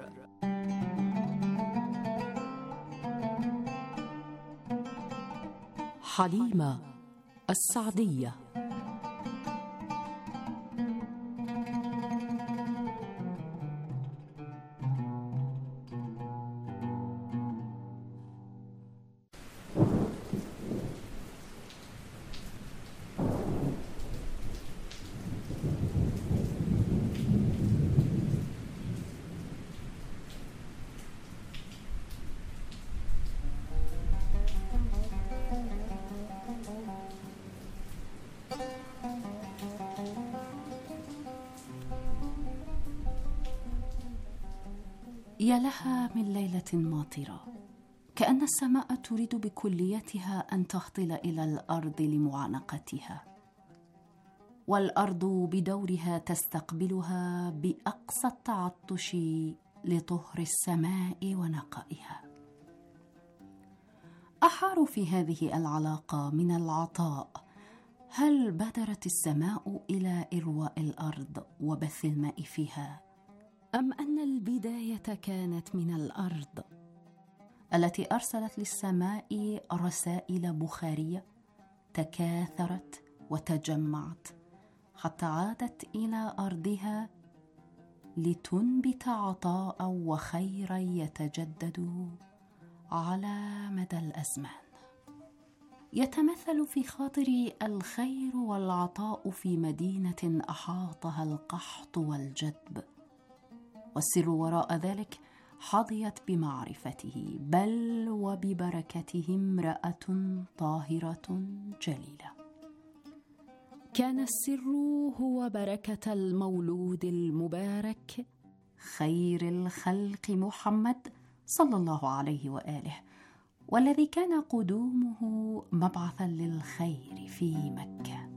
حليمة السعدية. يا لها من ليلة ماطرة، كأن السماء تريد بكليتها أن تهطل إلى الأرض لمعانقتها، والأرض بدورها تستقبلها بأقصى التعطش لطهر السماء ونقائها. أحار في هذه العلاقة من العطاء. هل بادرت السماء إلى إرواء الأرض وبث الماء فيها، أم أن البداية كانت من الأرض التي أرسلت للسماء رسائل بخارية تكاثرت وتجمعت حتى عادت إلى أرضها لتنبت عطاء وخيرا يتجدد على مدى الأزمان؟ يتمثل في خاطري الخير والعطاء في مدينة أحاطها القحط والجدب، والسر وراء ذلك حظيت بمعرفته بل وببركته امرأة طاهرة جليلة. كان السر هو بركة المولود المبارك خير الخلق محمد صلى الله عليه وآله، والذي كان قدومه مبعثا للخير في مكة.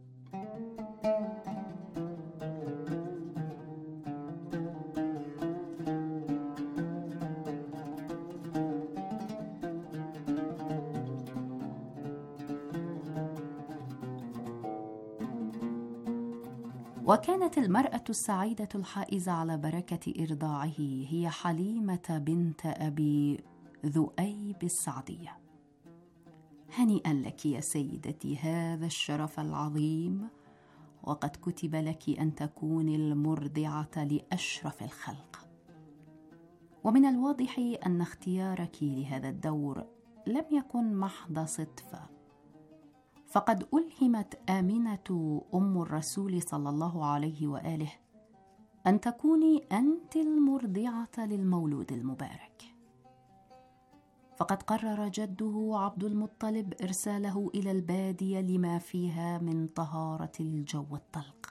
وكانت المرأة السعيدة الحائزة على بركة إرضاعه هي حليمة بنت أبي ذؤيب السعدية. هنيئا لك يا سيدتي هذا الشرف العظيم، وقد كتب لك أن تكوني المرضعة لأشرف الخلق. ومن الواضح أن اختيارك لهذا الدور لم يكن محض صدفة، فقد ألهمت آمنة أم الرسول صلى الله عليه وآله أن تكوني أنت المرضعة للمولود المبارك. فقد قرر جده عبد المطلب إرساله إلى البادية لما فيها من طهارة الجو الطلق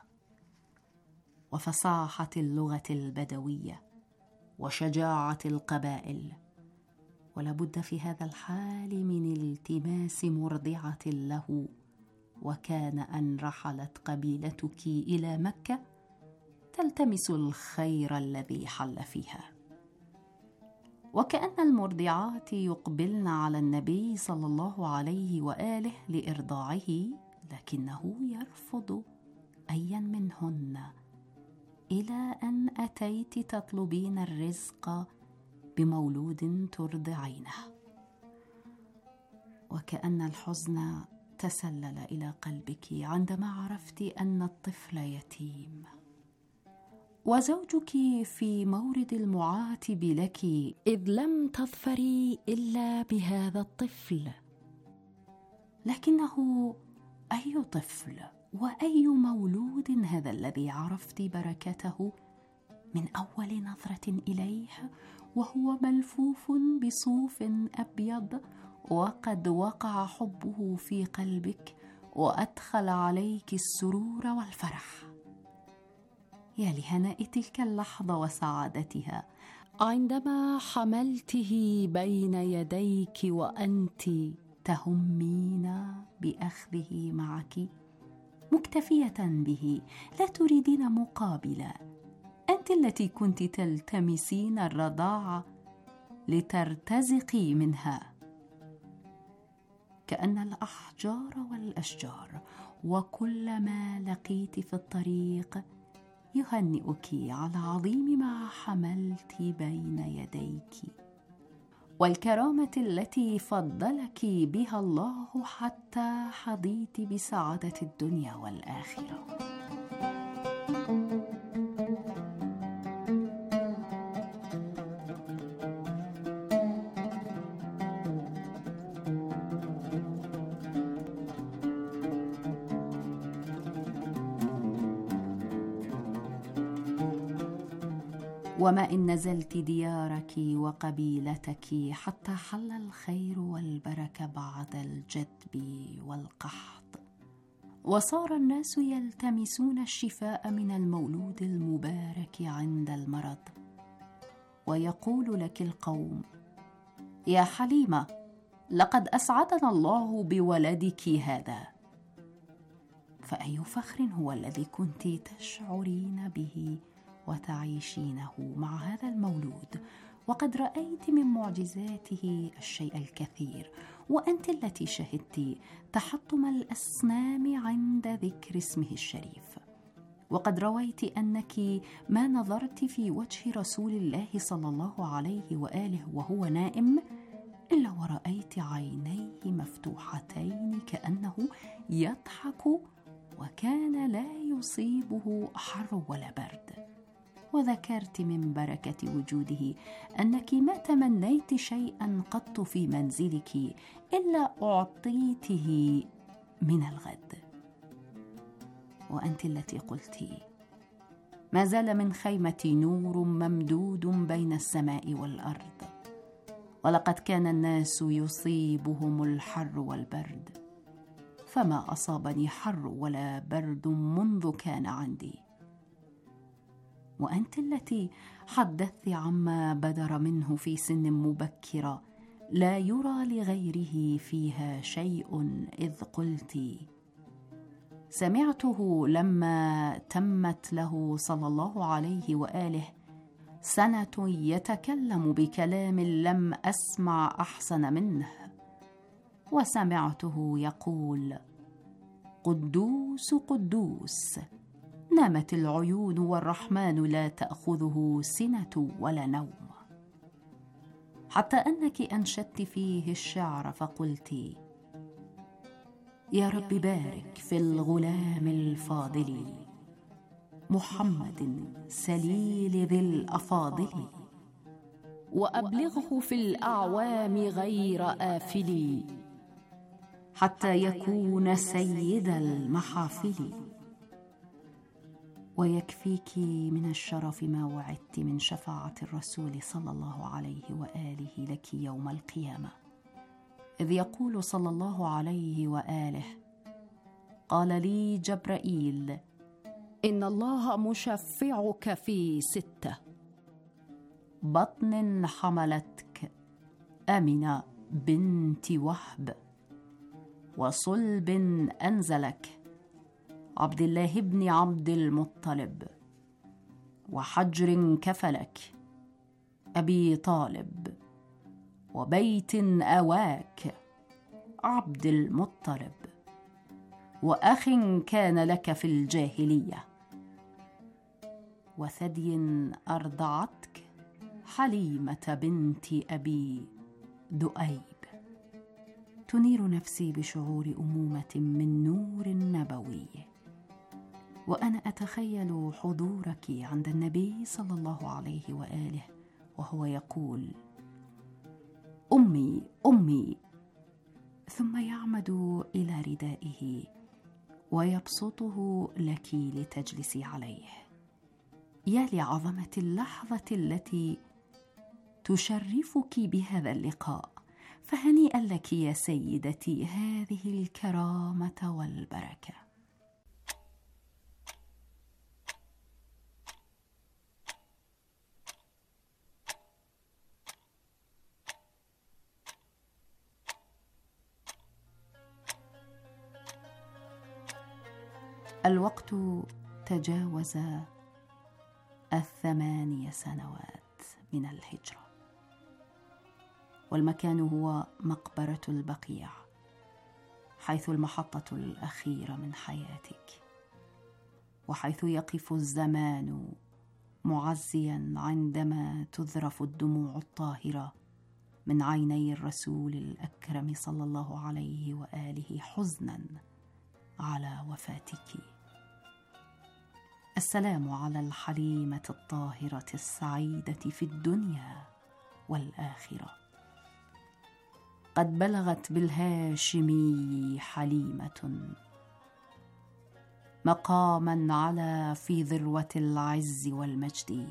وفصاحة اللغة البدوية وشجاعة القبائل، ولابد في هذا الحال من التماس مرضعة له، وكان أن رحلت قبيلتك إلى مكة تلتمس الخير الذي حل فيها. وكأن المرضعات يقبلن على النبي صلى الله عليه وآله لإرضاعه، لكنه يرفض أيا منهن، إلى أن أتيت تطلبين الرزق بمولود ترضعينه. وكأن الحزن تسلل إلى قلبك عندما عرفت أن الطفل يتيم. وزوجك في مورد المعاتب لك، إذ لم تظفري إلا بهذا الطفل. لكنه أي طفل وأي مولود هذا الذي عرفت بركته من أول نظرة إليه وهو ملفوف بصوف أبيض، وقد وقع حبه في قلبك وأدخل عليك السرور والفرح؟ يا لهناء تلك اللحظة وسعادتها عندما حملته بين يديك وأنت تهمين بأخذه معك، مكتفية به، لا تريدين مقابلا. أنت التي كنت تلتمسين الرضاعة لترتزقي منها، كأن الأحجار والأشجار وكل ما لقيت في الطريق يهنئك على عظيم ما حملت بين يديك، والكرامة التي فضلك بها الله حتى حظيت بسعادة الدنيا والآخرة. وما إن نزلت ديارك وقبيلتك حتى حل الخير والبركة بعد الجدب والقحط، وصار الناس يلتمسون الشفاء من المولود المبارك عند المرض، ويقول لك القوم: يا حليمة، لقد أسعدنا الله بولدك هذا. فأي فخر هو الذي كنت تشعرين به وتعيشينه مع هذا المولود، وقد رأيت من معجزاته الشيء الكثير، وأنت التي شهدت تحطم الأصنام عند ذكر اسمه الشريف، وقد رويت أنك ما نظرت في وجه رسول الله صلى الله عليه وآله وهو نائم إلا ورأيت عينيه مفتوحتين كأنه يضحك، وكان لا يصيبه حر ولا برد. وذكرت من بركة وجوده أنك ما تمنيت شيئا قط في منزلك إلا أعطيته من الغد. وأنت التي قلت: ما زال من خيمتي نور ممدود بين السماء والأرض، ولقد كان الناس يصيبهم الحر والبرد، فما أصابني حر ولا برد منذ كان عندي. وأنت التي حدثت عما بدر منه في سن مبكرة لا يرى لغيره فيها شيء، إذ قلت: سمعته لما تمت له صلى الله عليه وآله سنة يتكلم بكلام لم أسمع أحسن منه، وسمعته يقول: قدوس قدوس، نامت العيون والرحمن لا تأخذه سنة ولا نوم. حتى أنك أنشدت فيه الشعر فقلت: يا رب بارك في الغلام الفاضل محمد سليل ذي الأفاضل، وأبلغه في الأعوام غير آفل، حتى يكون سيد المحافل. ويكفيك من الشرف ما وعدت من شفاعة الرسول صلى الله عليه وآله لك يوم القيامة، إذ يقول صلى الله عليه وآله: قال لي جبرائيل: إن الله مشفعك في 6 بطن حملتك آمنة بنت وهب، وصلب أنزلك عبد الله بن عبد المطلب، وحجر كفلك أبي طالب، وبيت أواك عبد المطلب، وأخ كان لك في الجاهلية، وثدي أرضعتك حليمة بنت أبي ذؤيب. تنير نفسي بشعور أمومة من نور نبوي، وأنا أتخيل حضورك عند النبي صلى الله عليه وآله وهو يقول: أمي أمي، ثم يعمد إلى ردائه ويبسطه لك لتجلسي عليه. يا لعظمة اللحظة التي تشرفك بهذا اللقاء، فهنيئا لك يا سيدتي هذه الكرامة والبركة. الوقت تجاوز 8 سنوات من الهجرة، والمكان هو مقبرة البقيع، حيث المحطة الأخيرة من حياتك، وحيث يقف الزمان معزيا عندما تذرف الدموع الطاهرة من عيني الرسول الأكرم صلى الله عليه وآله حزنا على وفاتك. السلام على الحليمة الطاهرة السعيدة في الدنيا والآخرة. قد بلغت بالهاشمي حليمة مقاما على في ذروة العز والمجد،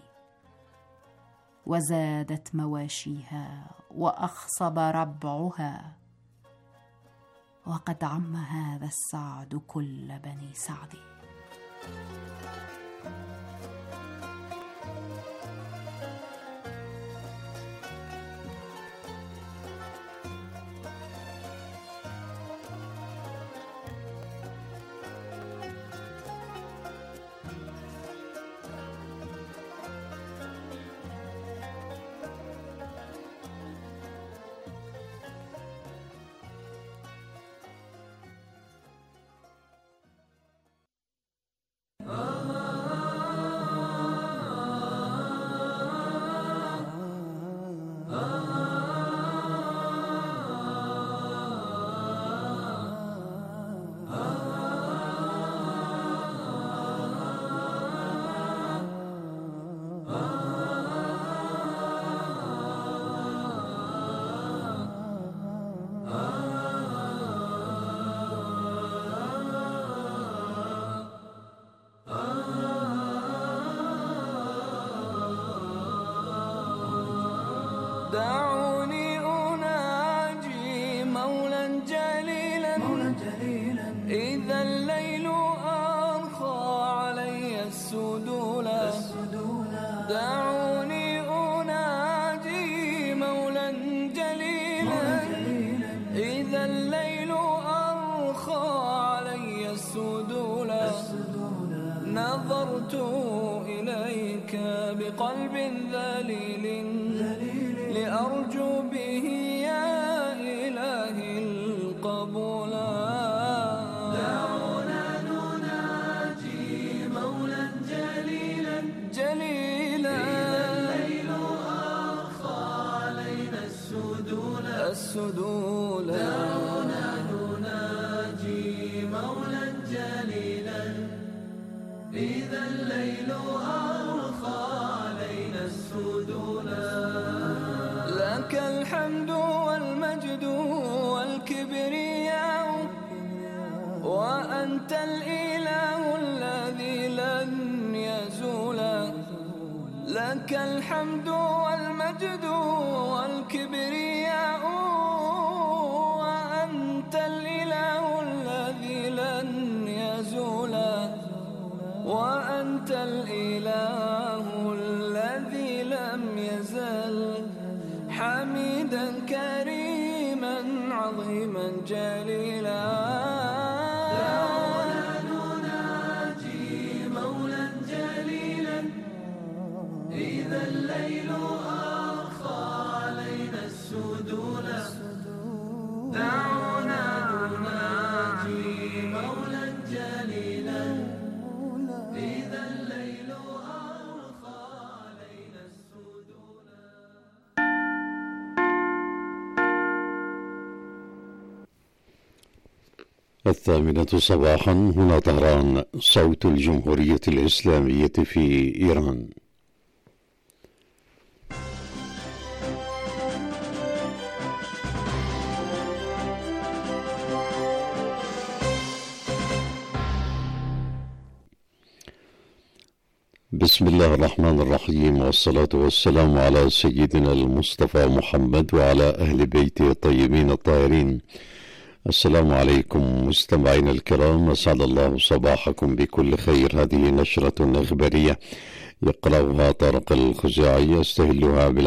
وزادت مواشيها وأخصب ربعها، وقد عم هذا السعد كل بني سعد. دعوني أناجي مولا جليلا إذا الليل أرخى علي السدولا. دعوني أناجي مولا جليلا إذا الليل أرخى علي السدولا. نظرت إليك بقلب ذليل لأرجو به يا إلهي القبول. دعونا نناجي مولا جليلا جليلا إذا الليل أرخى علينا السدول. دعونا نناجي مولا جليلا إذا الليل أرخى علينا السدول. لك الحمد والمجد والكبرياء وأنت الإله الذي لن يزول. لك الحمد والمجد والكبرياء وأنت الإله الذي لن يزول. وأنت الإله الذي لم يزل حميدا كريما عظيما جليلا. دعونا نناجي مولا جليلا إذا الليل أرخى علينا السدول. دعونا نناجي مولا جليلا إذا الليل أرخى علينا السدول. الثامنة صباحا، هنا طهران، صوت الجمهورية الإسلامية في إيران. بسم الله الرحمن الرحيم، والصلاة والسلام على سيدنا المصطفى محمد وعلى أهل بيته الطيبين الطاهرين. السلام عليكم مستمعينا الكرام، أسعد الله صباحكم بكل خير. هذه نشرة إخبارية يقرأها طارق الخزاعي، يستهلها